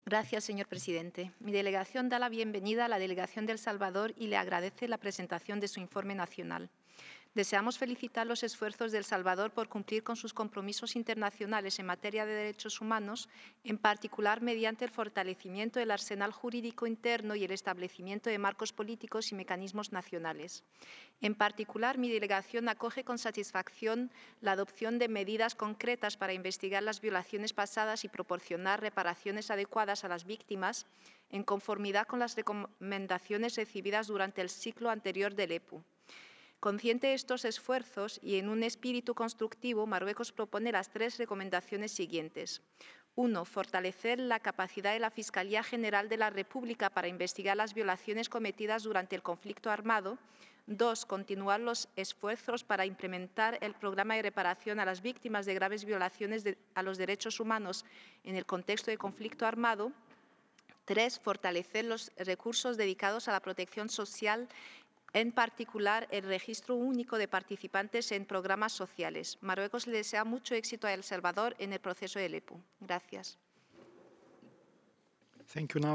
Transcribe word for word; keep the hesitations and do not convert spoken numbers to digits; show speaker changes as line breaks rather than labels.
Gracias, señor presidente. Mi delegación da la bienvenida a la delegación de El Salvador y le agradece la presentación de su informe nacional. Deseamos felicitar los esfuerzos de El Salvador por cumplir con sus compromisos internacionales en materia de derechos humanos, en particular mediante el fortalecimiento del arsenal jurídico interno y el establecimiento de marcos políticos y mecanismos nacionales. En particular, mi delegación acoge con satisfacción la adopción de medidas concretas para investigar las violaciones pasadas y proporcionar reparaciones adecuadas a las víctimas, en conformidad con las recomendaciones recibidas durante el ciclo anterior del E P U. Consciente de estos esfuerzos y en un espíritu constructivo, Marruecos propone las tres recomendaciones siguientes. Uno, fortalecer la capacidad de la Fiscalía General de la República para investigar las violaciones cometidas durante el conflicto armado. Dos, continuar los esfuerzos para implementar el programa de reparación a las víctimas de graves violaciones de, a los derechos humanos en el contexto de conflicto armado. Tres, fortalecer los recursos dedicados a la protección social, en particular el registro único de participantes en programas sociales. Marruecos le desea mucho éxito a El Salvador en el proceso del E P U. Gracias.
Thank you now.